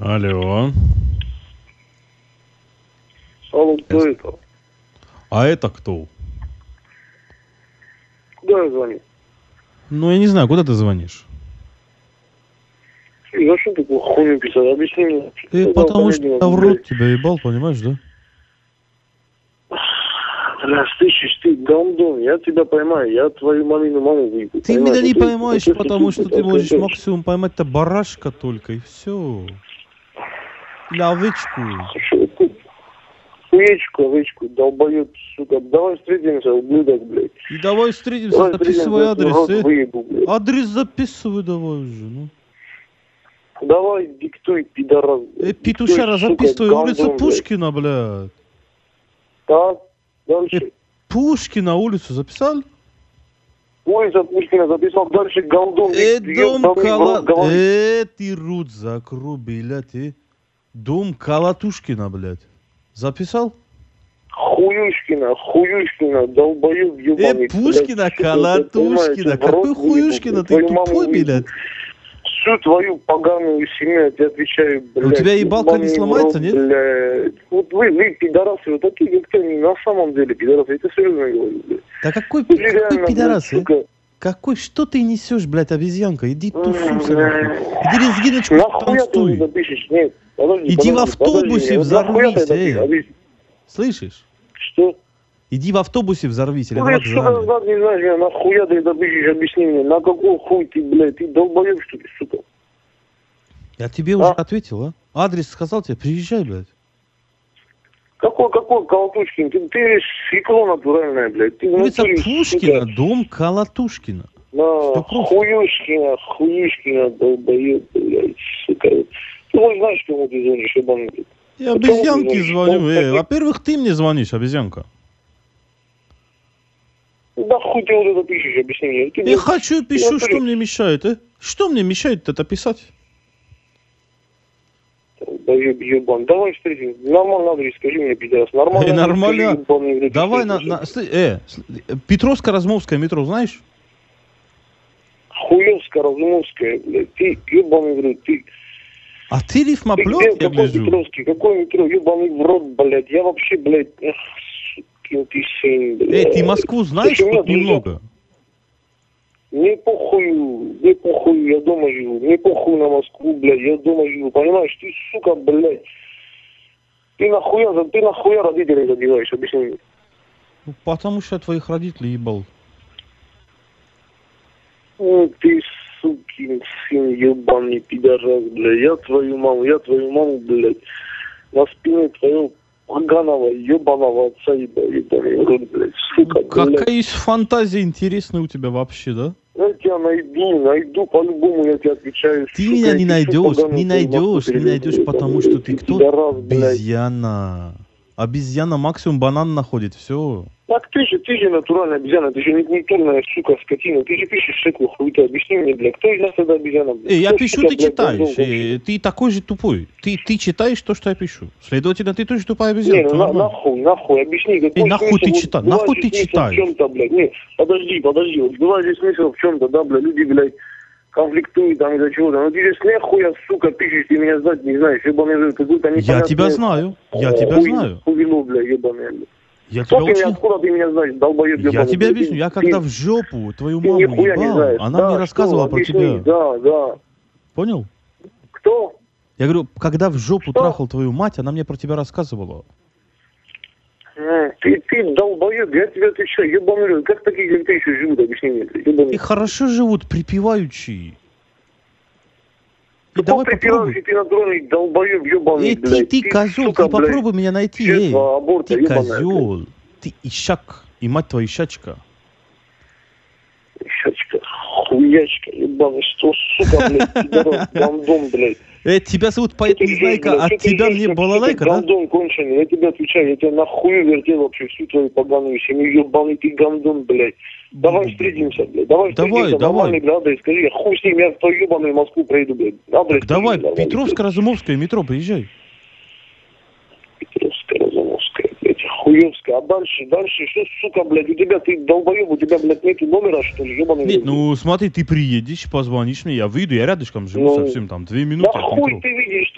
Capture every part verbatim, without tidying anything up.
Алло. Алло, кто это? А это кто? Куда я звоню? Ну, я не знаю, куда ты звонишь? И зачем такую хуйню писать? Объясни мне. Ты Что потому за что комедия, я в блядь? рот тебя ебал, понимаешь, да? Бля, слышишь, ты гандон, я тебя поймаю, я твою мамину маму выйду. Ты меня не поймаешь, потому что ты можешь максимум поймать-то барашка только, и все. Или овечку. Хуечку, овечку, долбоёб, сука. Давай встретимся, ублюдок, блядь. И давай встретимся, Давай записывай встретимся, адрес. рот э. выебу, блядь. Адрес записывай давай уже, ну. Давай диктуй, пидорас. Э, Диктуй, петушара, сука, записывай, улица гандон, блядь. Пушкина, блядь. Так, Э, дальше. Пушкина улицу записал? Улица Пушкина записал, дальше гандон. Э, ты дом ебаный в Кала... рот говоришь. Э, ты рот закрой, блядь, э. Дом Калатушкина, блядь. Записал? Хуюшкина, Хуюшкина, долбоёб Э, ебаный. Пушкина, блядь, сука, Калатушкина. я понимаю, Какой я в рот Хуюшкина? выебу, Ты твою маму тупой, выебу. блядь. Всю твою поганую семью я тебе отвечаю, блядь. У тебя ебалка не ебаный в сломается, рот, нет? Блядь. Вот вы, вы, пидорасы, вот такие, как ты, на самом деле, пидорасы, это серьезно говорю, блядь. Да какой, Ты какой реально, пидорас, блядь, э? сука. Какой, что ты несешь, блядь, обезьянка? Иди тусуйся, М, нахуй. Иди резгиночку Нахуя ты танцуй. это пишешь? Нет, подожди, Иди подожди, в автобусе подожди, вот взорвись, нахуя ты это эй. пишешь? Объясни. Слышишь? Что? Иди в автобусе взорвись или Ну, на я что вокзале. знать не знаешь, меня нахуя ты это пишешь, объясни мне, на какой хуй ты, блядь, ты долбоёб, что ли, сука? Я тебе уже А? ответил, а? Адрес сказал тебе, приезжай, блядь. Какой, какой Колотушкин? Ты, ты свекло натуральное, блядь. Ты Улица внутри, Пушкина, сука, дом Калатушкина. на Всё просто. хуюшкина, хуюшкина, долбоёб, блядь, сука. Ты хоть знаешь, кому ты звонишь, ебаный, блядь? Я Ну, кому ты обезьянке звонишь? звоню. Ну, Э, такие- во-первых, ты мне звонишь, обезьянка. Да хуй ты вот это пишешь, объясни мне. Ты, Я блядь, хочу, ты пишу, натуре- что мне мешает, э? Что мне мешает это писать? Долбоёб, ебан. Давай встретимся. Нормальный адрес, скажи мне, пидорас. Нормально. Э, нормально. Давай Давай на... на сли- э, сли- э, Петровско-Размовское метро, знаешь? Хуевская, Разумовская, блядь. Ты ебаный, блядь, ты... А ты Ты рифмоплет, где, я какой гляжу. Петровский, какой метро, ебаный в рот, блядь. Я вообще, блядь, эх, сукин ты сын, блядь. Эй, ты Москву знаешь Слушай, у меня хоть немного? Мне похуй, мне похуй, я дома живу. Мне похуй на Москву, блядь, я дома живу. Понимаешь, ты, сука, блядь. Ты нахуя, за- ты нахуя родителей забиваешь, объясни мне. Ну, потому что я твоих родителей ебал. Ну, ты, сукин сын, ебаный пидорас, блядь. Я твою маму, я твою маму, блядь, на спине твоего поганого, ебаного отца, ебал, ебаный рот, блядь, сука, блядь. Какая есть фантазия интересная у тебя вообще, да? Я тебя найду, найду, по-любому я тебе отвечаю. Ты сука, меня я не тебе найдешь, поганую не твою найдешь, Москву не переведу, найдешь, ебаный, потому что ты блядь, кто? пидорас, блядь. Обезьяна. Обезьяна максимум банан находит, все. Так ты же, ты же натуральная обезьяна, ты же не культурная, сука, скотина. Ты же пишешь всякую хуйню, объясни мне, блядь, кто из нас тогда обезьяна, блядь? Эй, я Кто, пишу, сука, ты блядь, читаешь. гандон вообще? Э, Ты такой же тупой. Ты, ты читаешь то, что я пишу. Следовательно, ты тоже тупая Не, обезьяна. ну всё на, нормально. нахуй, нахуй, объясни, какой Эй, нахуй смысл, ты вот читаешь? бывает Нахуй же ты смысл читаешь? в чем-то, блядь. Не, подожди, подожди, вот бывает же смысл в чем-то, да, блядь, люди, блядь, конфликтуют там из-за чего-то. Но ты же с нахуя, сука, пишешь, ты меня знать не знаешь, ебаный рот, какой-то Я непонятный... тебя знаю. Я тебя хуй- знаю. Хуйло, блядь, ебаный, блядь. Я Кто тебя ты меня, очень... откуда ты меня знаешь, долбоеб Я ебаный, тебе блядь? объясню. Ты- Я ты- когда в жопу твою Ты маму нихуя не ебал, знаешь. она Да, мне что? рассказывала про Объясни. тебя. Да, да. Понял? Кто? Я говорю, когда в жопу Что? трахал твою мать, она мне про тебя рассказывала. М, Ты, ты долбоеб, я тебе отвечаю, ебаный рот. Как такие, как ты еще живут, объясни мне, блядь, ебаный. И хорошо живут припеваючие. И Какой давай припирающий попробуй. ты натуральный долбоеб ебаный, Эй, ты, блядь. ты козел, сука, ты попробуй меня найти, эй. жертва аборта, Ты ебаная, козел. Ты ищак. И мать твоя ищачка. блядь. Щачка, хуячка, ебаный, что, сука, блядь, пидорас, гандон, блядь. Э, тебя зовут поэт Что ты Незнайка, ждешь, от блядь? Что ты тебя ждешь, мне как балалайка, ты да? гандон конченый, я тебе отвечаю, я тебя нахуй вертел вообще всю твою поганую семью, ебаный ты гандон, блядь. Давай встретимся, блядь, давай Давай, встретимся, давай. нормальный, блядь, адрес, скажи, я хуй с ним, я в твою ебаную Москву проеду, блядь, адрес. Так давай, скажи, нормальный, Петровско-Разумовское метро, приезжай. блядь. Петровская, Разумовская, блядь, Хуевская, а дальше, дальше, что, сука, блядь, у тебя, ты долбоеб, у тебя, блядь, нету номера, что ли, ебаный? Нет, блядь? ну смотри, ты приедешь, позвонишь мне, я выйду, я рядышком живу Ну, совсем, там, две минуты Да от хуй метро. ты видишь, ты же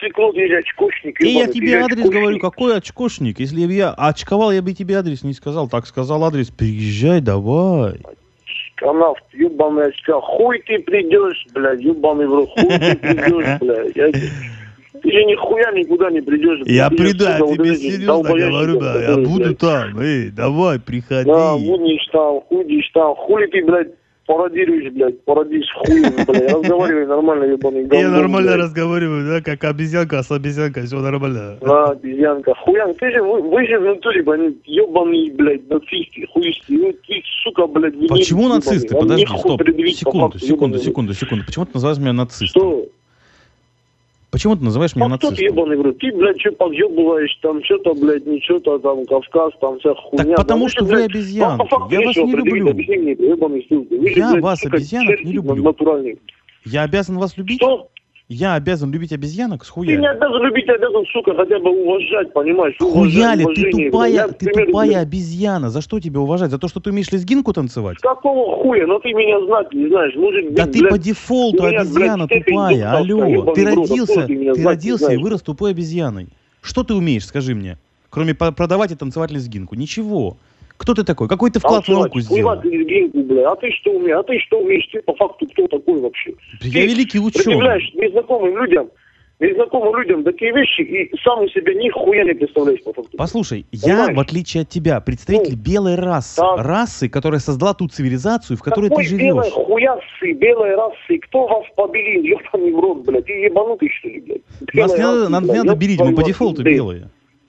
свекло, ты же очкошник. И я ебаный, тебе ты же адрес очкошник. говорю, какой очкошник? Если бы я очковал, я бы тебе адрес не сказал. Так сказал адрес, приезжай, давай. Канав, ебаный очка. Хуй ты придешь, блядь, ебаный в рот. Хуй ты придешь, блядь. Я... Ты же нихуя никуда не придешь. Блядь. Я Ты приду, же, я сука, тебе вот эти серьезно долбоящики, говорю, да, я которые, буду блядь, там. Эй, давай, приходи. Да, будешь там, ходишь там. Хули ты, блядь, пародируешь, блядь, пародишь хуем, блядь. Разговаривай нормально, ебаный Я гандон, нормально блядь. разговариваю, да, как обезьянка с обезьянкой, все нормально. Да, обезьянка. Хуян, ты же, вы, вы же в натуре, блядь, ебаные, блядь, нацисты, хуисты. Вы, ты, сука, блядь, венеры, Почему ебаные. нацисты? Вам Подожди, нехуй стоп. предъявить по Секунду, факту, секунду, ебаный. секунду, секунду. Почему ты называешь меня нацистом? Что? Почему ты называешь меня А кто ты нацистом? ебаный, блядь? Ты, блядь, что подъебываешь, там, что-то, блядь, ничего-то, там, Кавказ, там, вся хуйня. Так потому Да что же, вы блядь, обезьянки. вам по факту Я вас нечего не предъявить, люблю. объясни мне, ебаный ссылки. Вы же, Я блядь, вас, сука, обезьянок, не черти люблю. натуральные. Я обязан вас любить? Что? Я обязан любить обезьянок с Ты не хуяли. обязан любить, обязан, сука, хотя бы уважать, понимаешь? Уважать, Хуяли, ты уважение, тупая, блядь. Я, ты к примеру, тупая блядь, обезьяна. За что тебя уважать? За то, что ты умеешь лезгинку танцевать? какого хуя? Ну ты меня знать не знаешь. Может быть, Да ты блядь, по дефолту у меня, обезьяна блядь, степень тупая. доктора, Алло, ебаный ты в рот, родился, откуда ты меня ты знать не родился и знаешь? вырос тупой обезьяной. Что ты умеешь, скажи мне? Кроме по- продавать и танцевать лезгинку. Ничего. Кто ты такой? Какой ты вклад в науку сделал? Плевать лезгинку, бля. А ты что умеешь? А ты что умеешь? Ты по факту кто такой вообще? Я Ты великий ученый. предъявляешь незнакомым людям, незнакомым людям такие вещи и сам у себя нихуя не представляешь по факту. Послушай, я, Понимаешь? в отличие от тебя, представитель Ну, белой расы. так. Расы, которая создала ту цивилизацию, в которой Какой ты белой живешь. хуясы, белой расы? Кто вас побелил? Ёбаный в рот, блядь. Ты ебанутый, что ли, блядь? Нас Белой не надо, расы, надо, не блядь. надо Ёб берить, твою мы по мать, дефолту пиздец. белые.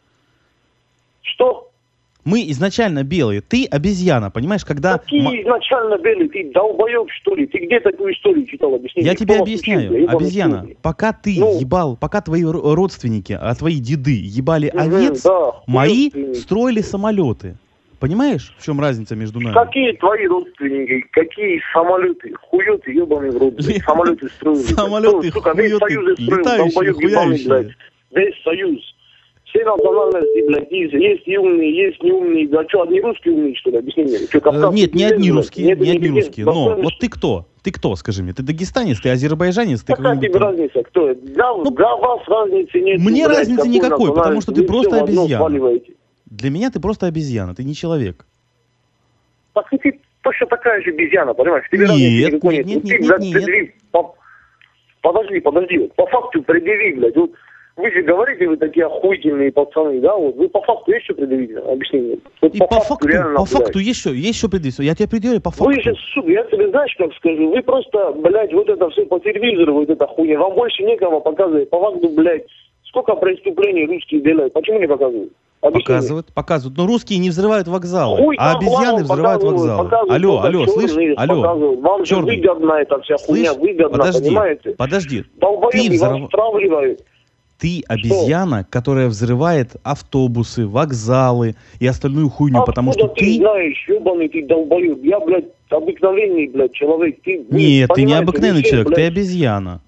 Что? Мы изначально белые, ты обезьяна, понимаешь, когда... Какие м- изначально белые? Ты долбоеб, что ли? Ты где такую историю читал? Объясни Я мне, тебе кто вас объясняю, учил, бля, ебаный обезьяна, хуй? пока ты Ну. ебал, пока твои р- родственники, а твои деды ебали Мгм, овец, да, мои хуёвственники. строили самолеты. Понимаешь, в чем разница между нами? Какие твои родственники? Какие самолеты? Хуёты, ебаный в рот, блядь. Самолеты строили. блядь. Самолеты, Кто, сука, весь хуёты, союз строил, летающие, долбоёб ебаный, хуяющие. блядь. Весь союз. Все национальности, блядь, есть, есть и умные, есть не умные. Да что, одни русские умные, что ли? Объясни мне. Что, Э, Кавказ, Нет, не блядь, одни блядь? русские, Нет, не одни никаких русские. Но достойных. вот ты кто? Ты кто, скажи мне? Ты дагестанец, ты азербайджанец, ты Какая какой-нибудь тебе там- разница, кто это? Для, для вас разницы нет. Мне блядь, разницы какой никакой, потому что ты национальности. Вы просто всё в одно обезьяна. сваливаете. Для меня ты просто обезьяна, ты не человек. Так и ты точно такая же обезьяна, понимаешь? Тебе Нет, разницы никакой нет, нет. нет, Вот ты, нет, блядь, нет. предъяви, по- Подожди, подожди, вот по факту предъяви, блядь. Вот вы же говорите, вы такие охуительные пацаны, да? Вот вы по факту есть что предъявить? Объясни мне. Вот И по факту, реально, по блядь. факту есть что, есть что предъявить. Я тебе предъявляю по факту. Вы же, сука, я тебе знаешь, как скажу, вы просто, блядь, вот это все по телевизору, вот это хуйня. Вам больше некого показывать. По факту, блядь, сколько преступлений русские делают? Почему не показывают? Объясни мне. Показывают, показывают. Но русские не взрывают вокзалы, Хуй а там обезьяны вам взрывают показывают, вокзалы. показывают, Алло, только алло, черные слышь? Алло, показывают. Вам же черный. выгодна эта вся хуйня, Слышь? выгодна, Подожди, понимаете? подожди. Ты, Долбоебы взрыв- вас стравливают. ты обезьяна, которая взрывает автобусы, вокзалы и остальную хуйню, Откуда потому что ты ты... знаешь, ебаный ты долбоеб? Я, блядь, обыкновенный, блядь, человек. Ты, вы Нет, ты не понимаете, обыкновенный вы все, человек, ты блядь, обезьяна.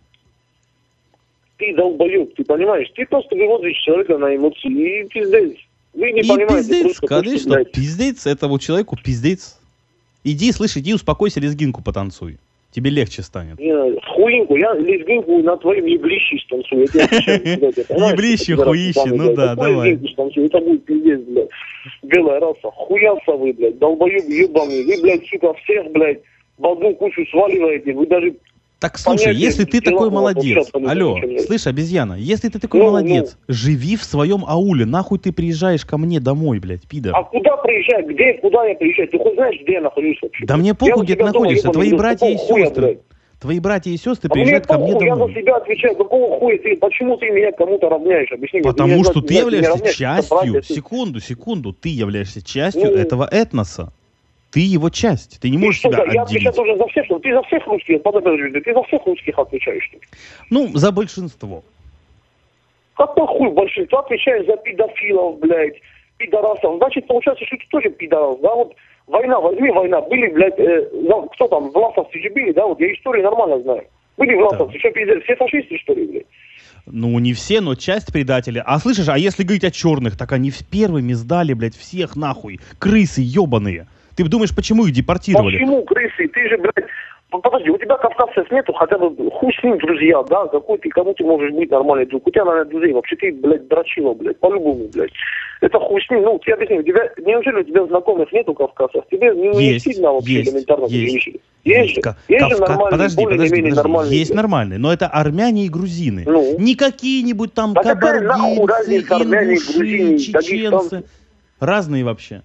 Ты долбоеб, ты понимаешь? Ты просто выводишь человека на эмоции и пиздец. Вы не И понимаете пиздец, просто то, конечно, что, блядь, пиздец этому человеку, пиздец. Иди, слышь, иди успокойся, лезгинку потанцуй. Тебе легче станет. не, хуинку, я лезгинку на твоем еблище станцую. Я тебе отвечаю, блядь, понимаешь? Еблище, Пидорас хуище, ебаный, ну блядь. да, Какой давай. лезгинку станцую? Это будет пиздец, блядь. Белая раса, хуяса вы, блядь, долбоеб ебаный. Вы, блядь, сука, всех, блядь, в одну кучу сваливаете. Вы даже... Так слушай, понятия если ты дела такой у вас молодец, общаться не алло, хотите, блядь. слышь, обезьяна, если ты такой Ну, молодец, живи в своем ауле, нахуй ты приезжаешь ко мне домой, блядь, пидор. А куда приезжать? Где, куда я приезжаю? Ты хоть знаешь, где я нахожусь вообще? Да мне Я похуй, у где ты тебя дома, находишься, ебаный, твои блядь, братья и какого хуя, сестры, блядь? твои братья и сестры А мне приезжают ко мне похуй, я за домой. себя отвечаю. Какого хуя ты? Почему ты меня к кому-то равняешь? Объясни мне. Потому меня что знать, ты знать, не являешься равняешь, это частью, братья, ты- секунду, секунду, ты являешься частью Ну. этого этноса. Ты его часть, ты не Ты можешь что, себя Я отделить. отвечаю тоже за всех, что ты за всех русских, подожди, ты за всех русских отвечаешь, что ли? Ну, за большинство. Какой хуй большинство отвечаешь за педофилов, блядь, пидорасов? Значит, получается, что ты тоже пидорас, да? Вот война, возьми война, были, блядь, э, за- кто там, власовцы же были, да? Вот я историю нормально знаю. Были власовцы, что пиздец, все фашисты, что ли, блядь? Ну, не все, но часть предателей. А слышишь, а если говорить о черных, так они в первыми сдали, блядь, всех нахуй. Крысы ебаные. Ты думаешь, почему их депортировали? Почему крысы? Ты же, блядь, Подожди, у тебя кавказцев нету, хотя бы хуй с ним, друзья, да, какой ты, кому ты можешь быть нормальный друг. У тебя, наверное, друзей, вообще ты, блядь, дрочила, блядь, по-любому, блядь. Это хуй с ним, ну, тебе объясню, у тебя, неужели у тебя знакомых нету кавказцев? Тебе не, не Есть, сильно вообще есть, элементарно есть. вещи. Есть же, Ка- есть же Кавка- нормальные, подожди, более-менее подожди, подожди. нормальные. Есть нормальные, но это армяне и грузины. Ну. Не какие-нибудь там А какая нахуй кабардинцы, разница, армяне, ингуши, грузины, чеченцы. дагестанцы? Разные вообще.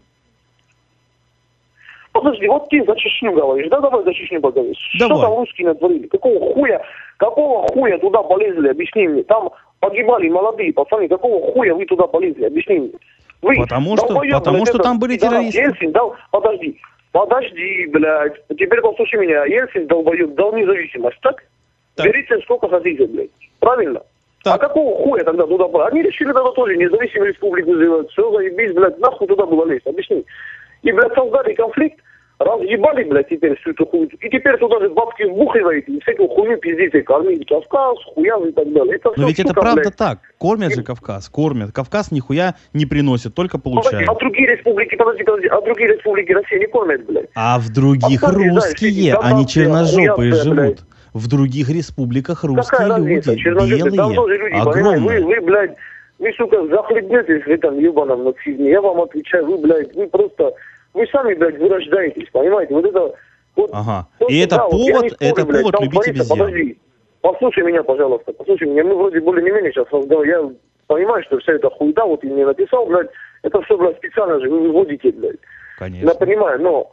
Подожди, вот ты за Чечню говоришь, да, давай за Чечню поговоришь. Что Давай. там русские натворили? Какого хуя, какого хуя туда полезли, объясни мне. Там погибали молодые пацаны, какого хуя вы туда полезли, объясни мне. Вы, Потому что, долбоёб, потому блядь, что это, там были да, террористы. Ельцин дал, подожди, подожди, блядь, теперь послушай меня, Ельцин долбоёб дал независимость, так? Так. Берите сколько хотите, блядь, правильно? Так. А какого хуя тогда туда было? Они решили тогда тоже независимую республику сделать, все, заебись, блядь, нахуй туда было лезть, объясни. И, блядь, создали конфликт, разъебали, блядь, теперь всю эту хуйню. И теперь туда же бабки вбухиваете, и всякую хуйню пиздите, кормите Кавказ, хуяз и так далее. Это Но всё ведь это сука, правда блядь. так. Кормят же Кавказ, кормят. Кавказ нихуя не приносит, только Подожди, получает. а другие республики, подожди, подожди, а другие республики России не кормят, блядь? А в других А кто не знает, русские, эти они казахцы, черножопые охуятся, живут. блядь. В других республиках русские Какая разница, люди, черножопые, там белые, тоже люди, понимаете, огромные. вы, вы, блядь, вы, сука, захлебнетесь в этом ебаном нацизме. Я вам отвечаю, вы, блядь, вы просто, вы сами, блядь, вырождаетесь, понимаете? Вот это... Вот, Ага. просто, И это да, вот я повод, не спорю, это блядь, повод там любить творится, обезьян. Подожди, послушай меня, пожалуйста, послушай меня. Мы вроде более-менее сейчас разговариваем. Я понимаю, что вся эта хуйда, вот ты мне написал, блядь, это все, блядь, специально же вы выводите, блядь. Конечно. Я понимаю, но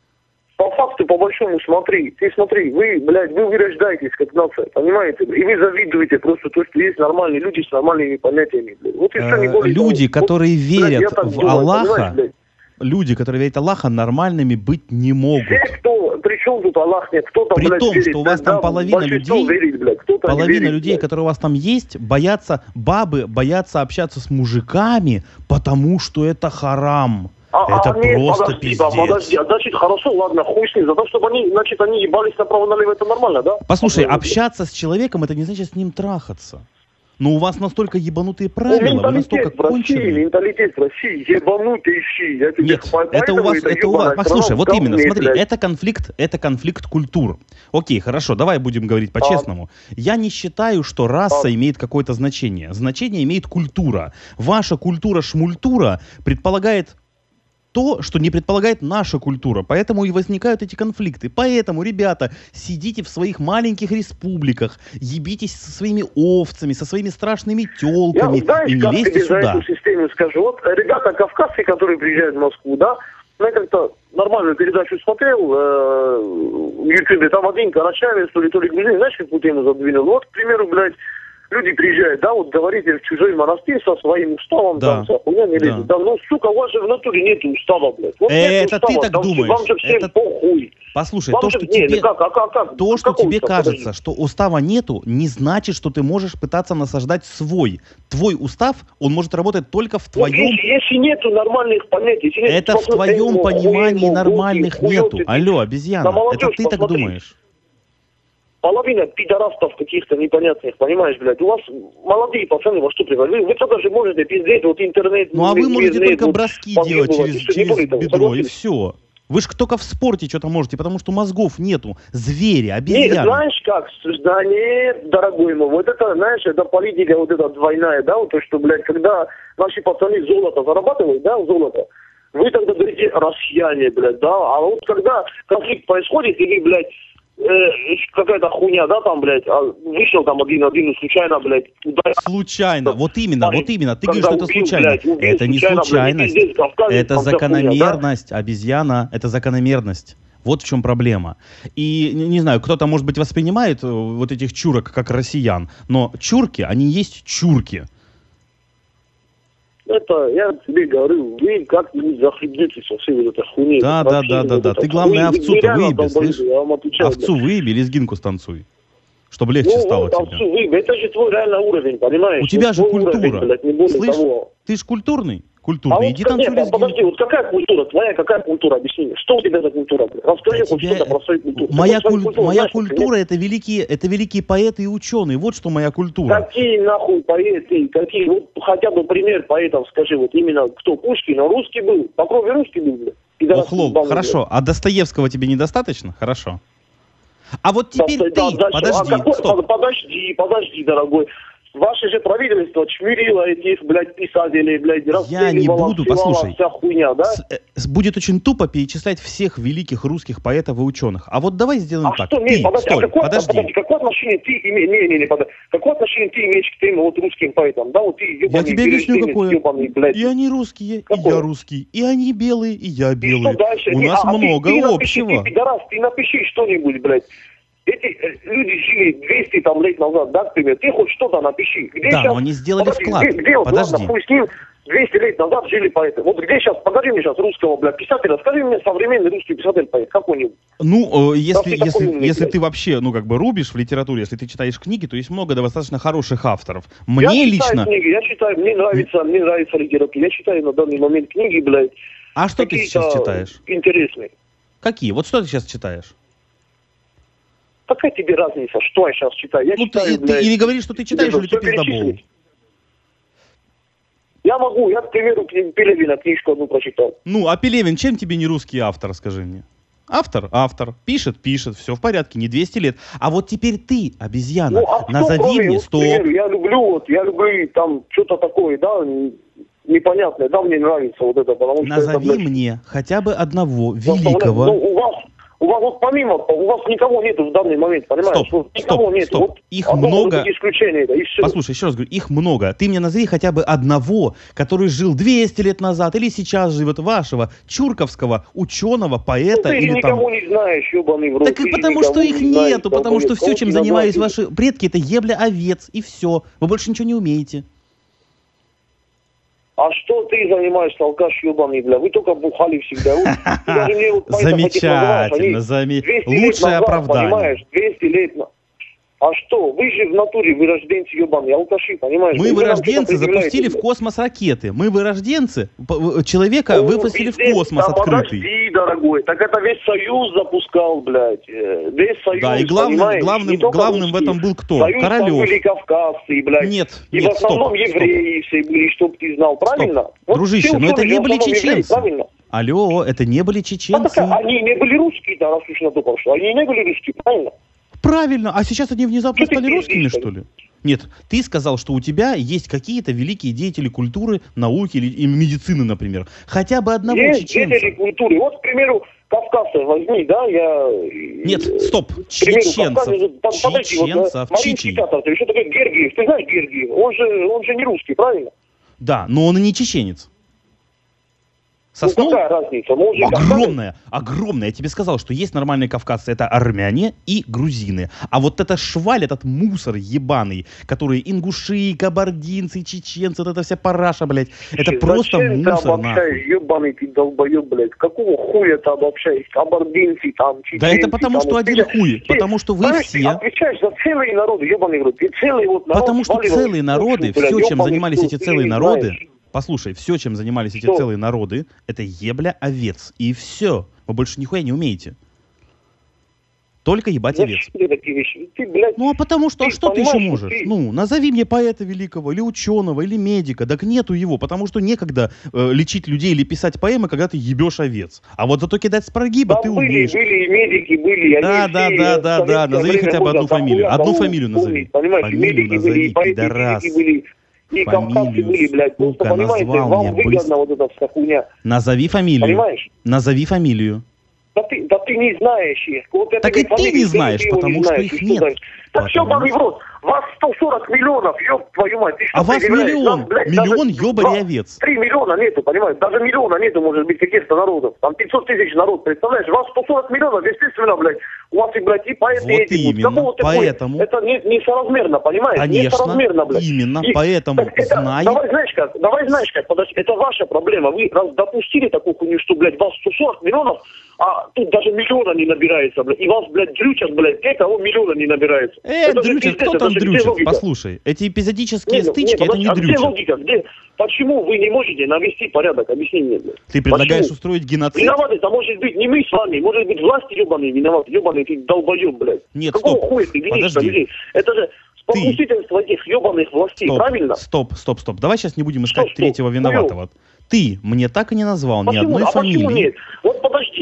по факту, по большому, смотри, ты смотри, вы, блядь, вы вырождаетесь как нация, понимаете? И вы завидуете просто то, что есть нормальные люди с нормальными понятиями, блядь. Вот и все, не Э, более того. Люди, Вот, которые блядь, я верят так в думаю, Аллаха, понимаешь, блядь? люди, которые верят в Аллаха, нормальными быть не могут. Все, кто, при чем тут Аллах нет, кто там, При блядь, том, верит, что у вас блядь, там да, половина большинство людей, верит, блядь, кто-то не половина верит, людей, блядь. которые у вас там есть, боятся, бабы боятся общаться с мужиками, потому что это харам. А, это а, нет, просто подожди, пиздец. да, подожди, а значит, хорошо, ладно, хуй с ним, за то, чтобы они, значит, они ебались направо-налево, это нормально, да? Послушай, А, общаться с человеком, это не значит с ним трахаться. Но у вас настолько ебанутые ну, правила, вы настолько менталитет в России, конченые. менталитет в России, ебанутейший. Я тебе Нет, по- это у поэтому вас, это это у вас. ебаная Послушай, страна вот в именно, говне, смотри, блядь. это конфликт, это конфликт культур. Окей, хорошо, давай будем говорить по-честному. Я не считаю, что раса А. имеет какое-то значение. Значение имеет культура. Ваша культура-шмультура предполагает то, что не предполагает наша культура. Поэтому и возникают эти конфликты. Поэтому, ребята, сидите в своих маленьких республиках, ебитесь со своими овцами, со своими страшными Я, телками знаешь, и не как лезьте тебе за сюда. эту систему скажу? Вот ребята кавказцы, которые приезжают в Москву, да, я как-то нормальную передачу смотрел э, в Ютубе, там один карачаевец, то ли, то ли грузин, знаешь, какую тему задвинул? Вот, к примеру, блядь, люди приезжают, да, вот говорите в чужой монастырь со своим уставом, Да. там, вся хуйня не Да. лезет. Да, ну, сука, у вас же в натуре нет устава, блядь. Вот Э, нет это устава, ты так там, думаешь. Вам же всем Это- похуй. Послушай, Вам то, же- что не, тебе... ну как, а как, как? То, что Какой тебе устав? кажется, Подожди. что устава нету, не значит, что ты можешь пытаться насаждать свой. Твой устав, он может работать только в Ну, твоем... если, если нету нормальных понятий, если нет Это в просто твоем эмо, понимании хуемо, нормальных гуки, нету. хуёты, Алло, на обезьяна, молодежь это ты так посмотри. думаешь. Половина пидорастов каких-то непонятных, понимаешь, блядь. У вас молодые пацаны во что превратились? Вы, вы только же можете пиздеть, вот интернет... Ну а вы можете интернет, только вот, броски погибывать, делать и через, всё, не через более того, бедро, и согласен? все. Вы же только в спорте что-то можете, потому что мозгов нету. Звери, Нет, обезьяны. знаешь как, да нет, дорогой мой, вот это, знаешь, это политика вот эта двойная, да, вот то, что, блядь, когда наши пацаны золото зарабатывают, да, золото, вы тогда говорите россияне, блядь, да, а вот когда конфликт происходит, и вы, блядь, э, какая-то хуйня, да, там, блядь, а вышел там один-один, случайно, блядь, ударил. Случайно, вот именно, Парень, вот именно. Ты когда говоришь, что это убил, случайно. блядь, убил Это не случайно, блядь, случайность. и здесь Кавказец, Это там вся хуйня, да? закономерность, обезьяна. Это закономерность. Вот в чем проблема. И, не, не знаю, кто-то, может быть, воспринимает э, вот этих чурок как россиян, но чурки, они есть чурки. Это, я тебе говорю, вы как-нибудь захлебнетесь со всей вот этой хуйней. Да, Вот да, вообще да, да, вот да. это Ты, главное, хуй- овцу-то вы реально выеби, долбоёбы, слышь? я вам отвечаю, Овцу блядь. выеби, лезгинку станцуй. Чтобы легче Ну, стало вот, тебе. овцу выеби, это же твой реальный уровень, понимаешь? У тебя Вот же твой культура. уровень, блядь, не более Слышь, того. ты ж культурный? А Культурный. вот Иди как- танцуй нет, а лезгинку. подожди, вот какая культура? Твоя какая культура? Объясни мне. Что у тебя за культура? блядь? Расскажи Да хоть тебе- что-то про свою культуру. Ты Моя, хоть свою куль- культуру моя знаешь, вообще, культура это великие, это великие поэты и ученые. Вот что моя нет? культура. Какие нахуй поэты? Какие? Вот хотя бы пример поэтов скажи. Вот именно кто? Пушкин, он русский был. По крови русский был, блядь. Пидорасский Охлол, ебаный, хорошо. А Достоевского тебе недостаточно? Хорошо. А вот теперь да, ты, да, да, подожди, а какой, стоп. Подожди, подожди, дорогой. Ваше же правительство чмирило этих, блядь, писателей, блядь, Я не буду, послушай, вся хуйня, да? С, э, с- будет очень тупо перечислять всех великих русских поэтов и ученых. А вот давай сделаем А так. что, Ты, не, подожди, стой, а какое, подожди. подожди, какое отношение ты имеешь, не, не, не, подожди, какое отношение ты имеешь к тем вот русским поэтам, да, вот ты Я ебаный тебе объясню, береженец, какое. ебаный, блядь. И они русские, Какое? и я русский. И они белые, и я И белый. что дальше? У Не, нас а, а ты- много ты напиши, общего. Ты, пидорас, ты напиши что-нибудь, блядь. Эти э, люди жили двести там лет назад, да, к примеру. Ты хоть что-то напиши. Где Да, сейчас, но они сделали подожди, вклад. Где, где вот, Подожди. ладно, хуй с ним, двести лет назад жили поэты. Вот где сейчас, покажи мне сейчас русского, блядь, писателя, скажи мне современный русский писатель поэт, какой-нибудь. Ну, э, если, ты такой если, умный, если блядь. ты вообще, ну, как бы рубишь в литературе, если ты читаешь книги, то есть много достаточно хороших авторов. Я Мне читаю лично... книги, я читаю, мне нравится, мне нравится литература. Я читаю на данный момент книги, блядь. А что ты сейчас какие-то читаешь? Интересные. Какие? Вот что ты сейчас читаешь? Какая тебе разница, что я сейчас читаю? Я Ну, читаю, ты, ты блядь, или говоришь, что ты читаешь, тебе или ты всё пиздобол. перечислить. Я могу, я, к примеру, кни- Пелевина книжку одну прочитал. Ну, а Пелевин чем тебе не русский автор, скажи мне? Автор, автор, пишет, пишет, все в порядке, не двести лет. А вот теперь ты, обезьяна, Ну, а кто, назови кроме, мне, вот, к стоп, примеру, я люблю, вот, я люблю там что-то такое, да, н- непонятное, да, мне нравится вот это, потому что это, назови блядь, мне хотя бы одного заставляет- великого... Ну, у вас, у вас вот помимо, у вас никого нету в данный момент, понимаешь? Стоп, Вот никого стоп, нету. стоп. Вот Их одно много. вот это исключение, да, и все. Послушай, еще раз говорю, их много. Ты мне назови хотя бы одного, который жил двести лет назад или сейчас живет, вашего чурковского ученого, Ну, поэта ты или никого там... не знаешь, ебаный в рот. Так и ты потому никого что их не знаешь, нету, потому долбоёб. что все, Кого чем ты занимались знаешь? ваши предки, это ебля овец, и все. Вы больше ничего не умеете. А что ты занимаешься, алкаш ебаный, бля? Вы только бухали всегда. Вот, ты даже мне вот поэтому этих называешь, они Замечательно, заме... двести лет лучшее назад, оправдание. Понимаешь, двести лет на... А что? Вы же в натуре вырожденцы ебаные, алкаши, понимаешь? Мы, Вы нам вырожденцы, что-то запустили в предъявляете, космос ракеты. Мы, вырожденцы, п- в- человека блядь. выпустили в О, пиздец, космос да открытый. подожди, дорогой, так это весь Союз запускал, блядь. э, Весь Союз, Да, и главным, понимаешь? главным, Не только главным в русские. этом был кто? Союз там Королев. были кавказцы, блядь. Нет, И нет, в основном стоп, евреи все были, чтоб ты знал, правильно? Вот Дружище, все но это ученые не в были основном евреи, чеченцы. правильно? Алло, это не были А чеченцы. так, они не были русские, да, раз уж на то пошло. Они не были русские, правильно? Правильно, а сейчас они внезапно Что ты стали русскими, пиздишь, что ли? Нет, ты сказал, что у тебя есть какие-то великие деятели культуры, науки или и медицины, например. Хотя бы одного Есть чеченца. деятели культуры. Вот, к примеру, кавказцы возьми, да, я... Нет, стоп, К примеру, чеченцев. Кавказе, там, подожди, вот, Чеченцев, Маринский чичи. театр, ты что такое Гергиев? Ты знаешь Гергиев? Он же, он же не русский, правильно? Да, но он и не чеченец. Соснул? Ну какая разница? Мы уже кавказцы. Огромная, огромная. Я тебе сказал, что есть нормальные кавказцы. Это армяне и грузины. А вот это шваль, этот мусор ебаный, которые ингуши, кабардинцы, чеченцы, вот эта вся параша, блядь. Это Зачем просто ты мусор, обобщаешь, нахуй. ебаный ты долбоеб, блядь? Какого хуя ты обобщаешь? Кабардинцы, там, чеченцы. Да это потому, там, что вот, один ты- хуй. ты- Потому что вы знаешь, ты все... отвечаешь за целые народы, ебаный в рот. Ты целый вот народ Потому что сваливаешь целые в народы, кучу, блядь, все, чем ебаный занимались хуй, эти ты целые не народы, знаешь. послушай, все, чем занимались эти Что? целые народы, это ебля овец. И все. Вы больше нихуя не умеете. Только ебать овец. Зачем ты такие вещи? Ты, блядь, Ну а потому что, а Ты что ты еще понимаешь, можешь? ты- Ну, назови мне поэта великого, или ученого, или медика. Так нету его, потому что некогда э, лечить людей или писать поэмы, когда ты ебешь овец. А вот зато кидать с прогиба там ты были, умеешь. были и медики, были. Да, они да, все да, в да, да. советское Назови время хотя бы было, одну там фамилию. хуя Одну кого фамилию назови. помнить, понимаешь, и Фамилию медики назови, были, и поэты, и пидорас. физики были, и кавказцы Фамилию, были, блядь. Просто, сука, понимаете, назвал вам мне выгодно быстро. вот эта вся хуйня. Назови фамилию. Понимаешь? Назови фамилию. Да ты, да ты не знаешь их. Вот я Так тебе и ты фамилию не скажу, знаешь, ты его не потому что знаешь, их и нет. дальше? Так все, Потому бабий в рот. Вас сто сорок миллионов, ёб твою мать. Ты что А вас предъявляешь? миллион. Нас, блядь, Миллион даже ёбарь и два- овец. Три миллиона нету, понимаешь? Даже миллиона нету, может быть, каких-то народов. Там пятьсот тысяч народ, представляешь? Вас сто сорок миллионов, естественно, блядь. У вас и, блядь, и поэты Вот эти будут. именно, Какого такое? поэтому- Это не, несоразмерно, понимаешь? Конечно, Несоразмерно, блядь. именно, И- поэтому так это- знай- Давай знаешь как, давай знаешь как, подожди, это ваша проблема. Вы раз допустили такую хуйню, что, блядь, вас сто сорок миллионов, а тут даже миллиона не набирается, блядь. И вас, блядь, дрючат, блядь, те, кого миллиона не набирается. Э, Это же дрючат, пиздец, кто это там же где дрючат? логика? Послушай, эти эпизодические Не, ну, стычки, не, это подожди, не а где дрючат. логика? Где? Почему вы не можете навести порядок? Объясни мне, блядь. Ты предлагаешь Почему? устроить геноцид? Виноваты, это может быть не мы с вами, может быть власти ебаные виноваты, ебаные ты долбоеб, блядь. Нет, Какого стоп, хуя ты винишь подожди. людей? Это же попустительство этих ебаных властей, Стоп, правильно? стоп, стоп, стоп. Давай сейчас не будем искать Стоп, стоп. третьего виноватого. Ты мне так и не назвал ни Почему? одной А почему фамилии. нет? Вот подожди.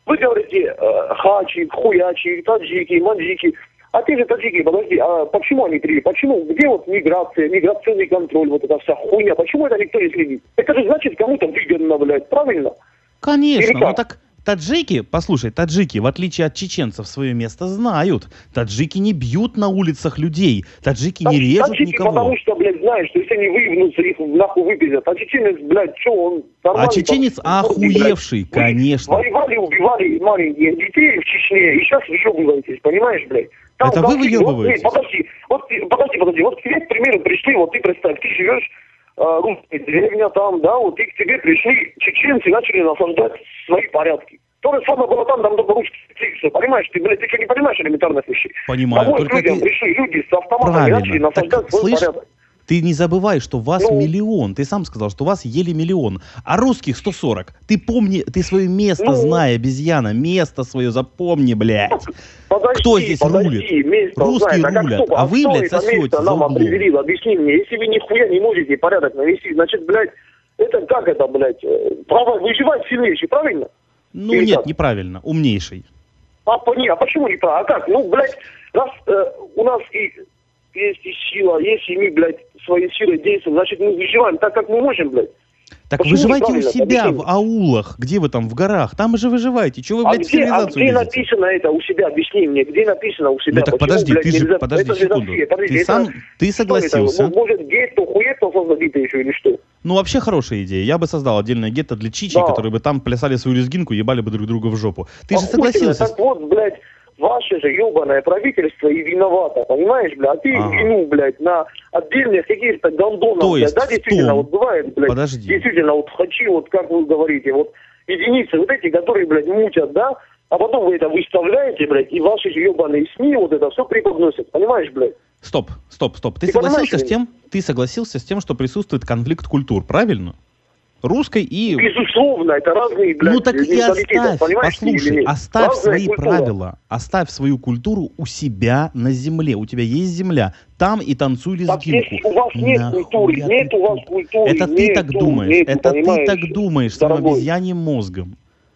Вы говорите, э, хачи, хуячи, таджики, манджики. А те же таджики, подожди, а почему они привели? Почему? Где вот миграция, миграционный контроль, вот эта вся хуйня? Почему это никто не следит? Это же значит кому-то выгодно, блядь, правильно? Конечно, ну так таджики, послушай, таджики, в отличие от чеченцев, свое место знают. Таджики не бьют на улицах людей, таджики не режут таджики, никого. Потому что, блядь, знаешь, что если они выебнутся, их нахуй выпиздят. А чеченец, блядь, что он... А чеченец охуевший, блядь, конечно. Воевали, убивали маленьких детей в Чечне, и сейчас въебываетесь, понимаешь, блядь? Там это вы выебываетесь? Вот, подожди, вот, подожди, подожди, вот к тебе, к примеру, пришли, вот ты представь, ты живешь э, русская деревня там, да, вот и к тебе пришли чеченцы, начали насаждать свои порядки. То же самое было там, там только русские, все, понимаешь, ты, блядь, ты что не понимаешь элементарных вещей? Понимаю, Домой только людям ты... пришли люди с автоматами, Правильно. начали насаждать так, свой слышь, порядок. Ты не забывай, что вас ну, миллион. Ты сам сказал, что вас еле миллион. А русских сто сорок. Ты помни, ты свое место ну, знай, обезьяна. Место свое запомни, блядь. Подожди, кто здесь подожди, рулит? Русские знает, а рулят, кто, а вы, кто блядь, сосете за нам углом. определил? Объясни мне, если вы нихуя не можете порядок навести, значит, блядь, это как это, блядь, право выживать сильнейший, правильно? Ну Или нет, как? неправильно, умнейший. А, не, а почему неправильно? А как? Ну, блядь, раз э, у нас и есть и сила, если мы, блядь, своей силой действуем, значит, мы выживаем так, как мы можем, блядь. Так Почему выживайте у себя объясни? в аулах, где вы там, в горах, там же выживаете. Чего вы, А блядь, в где, а цивилизацию где лезете? написано это у себя? Объясни мне, где написано у себя? Ну так Почему, подожди, блядь, ты же, нельзя? подожди Это же секунду. Россия, подожди, Ты это... сам, ты Что согласился. это? Может, гетто, хуетто создадите еще или что? Ну, вообще хорошая идея. Я бы создал отдельное гетто для чичи, Да. которые бы там плясали свою лезгинку и ебали бы друг друга в жопу. Ты же Охуительно. согласился. Так вот, блядь, ваше же ебаное правительство и виновато, понимаешь, блядь? А ты Ага. вину, блядь, на отдельных каких-то гондонов, То блядь. есть Да, в действительно, том- вот бывает, блядь, Подожди. действительно, вот хачи, вот как вы говорите, вот единицы, вот эти, которые, блядь, мутят, да, а потом вы это выставляете, блядь, и ваши же ебаные СМИ вот это все преподносят, понимаешь, блядь? Стоп, стоп, стоп. Ты, Ты согласился понимаешь с тем, ты согласился с тем, что присутствует конфликт культур, правильно? Русской и... Безусловно, это разные, блядь, Ну так и менталитеты, оставь, понимаешь, или послушай, нет? оставь Разная свои культура. правила, оставь свою культуру у себя на земле. У тебя есть земля, там и танцуй Так лезгинку. если у вас нет Нахуя культуры, ты нет у вас тут? культуры, Это ты так нету, думаешь, нету, это ты понимаешь, так думаешь своим дорогой. обезьяньим мозгом.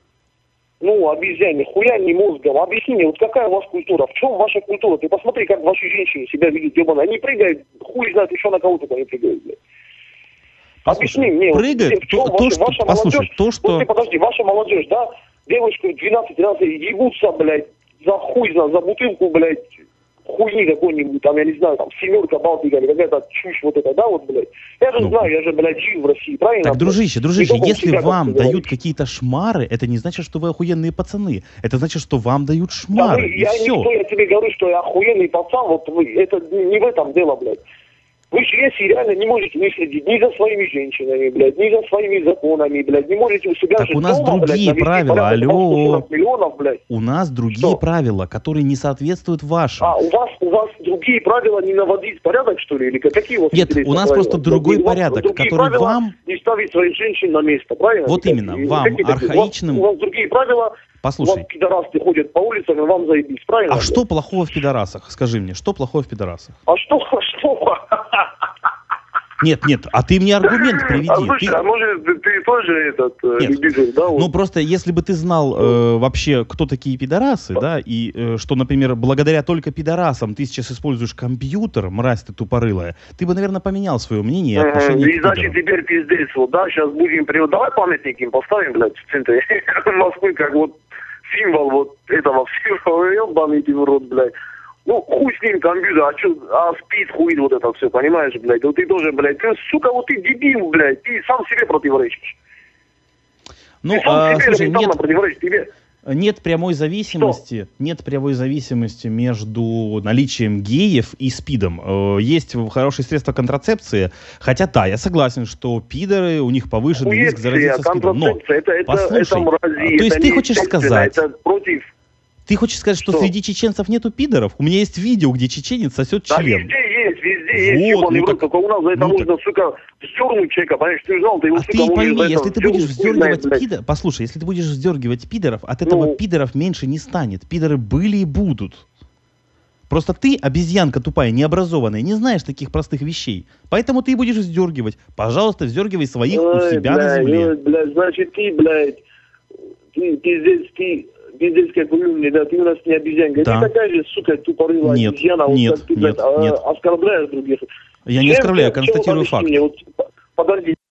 Ну, обезьяне, хуя не мозгом. Объясни мне, вот какая у вас культура? В чем ваша культура? Ты посмотри, как ваши женщины себя ведут, ебаные. Они прыгают, хуй знает, еще на кого только не прыгают, блядь. Объясни мне. Прыгает вот, в чем то, то, ваша, что... ваша Послушай, молодежь, то, что... Вот ты подожди, ваша молодежь, да? Девушка двенадцать-тринадцать ебутся, блядь, за хуй, за, за бутылку, блядь, хуйни какой-нибудь, там, я не знаю, там, семерка, Балтика, или какая-то чушь вот эта, да, вот, блядь. Я же Ну. знаю, я же, блядь, жил в России, правильно? Так, дружище, дружище, Не только у если себя, как вам ты дают говоришь. какие-то шмары, это не значит, что вы охуенные пацаны. Это значит, что вам дают Да шмары, вы, и я все. никто, я тебе говорю, что я охуенный пацан, вот вы, это не в этом дело, блядь. Вы же если реально не можете не следить ни за своими женщинами, блядь, ни за своими законами, блядь, не можете у себя Так же у нас дома, другие блядь, навести правила, порядок на алло. сто сорок миллионов, блядь. У нас другие Что? правила, которые не соответствуют вашим. А у вас, у вас другие правила не наводить порядок, что ли, или какие у вас Нет, интересные у нас правила? просто другой У вас порядок, другие который правила вам- не ставить своих женщин на место, правильно? Вот Какие? именно, И вам, какие такие? архаичным- У вас, у вас другие правила, у Послушай, вас пидорасты ходят по улицам, и вам заебись, правильно? а блядь? что плохого в пидорасах? Скажи мне, что плохого в пидорасах? А что, а что? Нет, нет, а ты мне аргумент приведи. А слушай, Ты- а может ты, ты тоже этот э, Нет. любитель, да? вот? Ну просто если бы ты знал э, вообще, кто такие пидорасы, да, и э, что, например, благодаря только пидорасам ты сейчас используешь компьютер, мразь ты тупорылая, ты бы, наверное, поменял свое мнение и Ага, отношение и к значит пидорам. теперь пиздец, вот, да, сейчас будем приводить. Давай памятник им поставим, блядь, в центре Москвы, как вот символ вот этого всего, ебаный ты в рот, блядь. Ну, хуй с ним компьютер, а что, а спит, хуй, вот это все, понимаешь, блядь. Вот ты тоже, блядь, ты, сука, вот ты дебил, блядь, ты сам себе противоречишь. Ну, ты сам а, себе слушай, элементарно нет, противоречишь тебе. нет прямой зависимости, нет прямой зависимости между наличием геев и спидом. Э, Есть хорошие средства контрацепции, хотя да, я согласен, что пидоры, у них повышенный риск Хуекция, заразиться спидом. Но, контрацепция, это, это, послушай, это мрази, а, то есть это ты хочешь неестественно, сказать, это против... ты хочешь сказать, что, Что? среди чеченцев нету пидоров? У меня есть видео, где чеченец сосет Да член. везде есть, везде Вот, есть, ебаный ну в рот, так- только у нас за это ну можно, сука, вздернуть человека, понимаешь, ты знал, ты его, А сука, ты можешь пойми, за это если ты будешь вздернуть, хуй знает, вздергивать блядь. пидоров, послушай, если ты будешь вздергивать пидоров, от этого Ну. пидоров меньше не станет. Пидоры были и будут. Просто ты, обезьянка тупая, необразованная, не знаешь таких простых вещей. Поэтому ты и будешь вздергивать. Пожалуйста, вздергивай своих у Ой, себя на блядь, земле. ой, блядь, значит, ты, блядь, ты, ты здесь, ты пиздецкая кулюмня, да, ты у нас не обезьянка. Да. Ты такая же, сука, тупорылая Нет, обезьяна, нет, вот как ты, нет, блядь, нет. оскорбляешь других. Я не Чем- оскорбляю, чем- чем констатирую объясни факт. мне, вот, подожди.